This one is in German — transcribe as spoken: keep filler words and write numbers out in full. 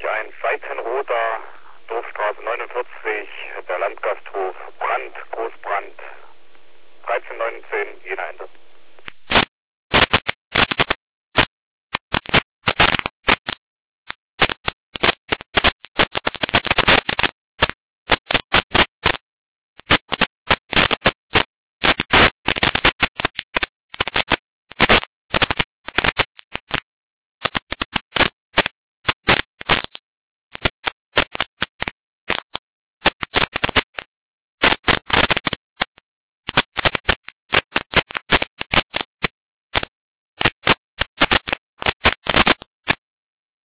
eins dreizehn Roter, Dorfstraße neunundvierzig, der Landgasthof, Brand, Großbrand, dreizehn neunzehn, Jena Einsatz.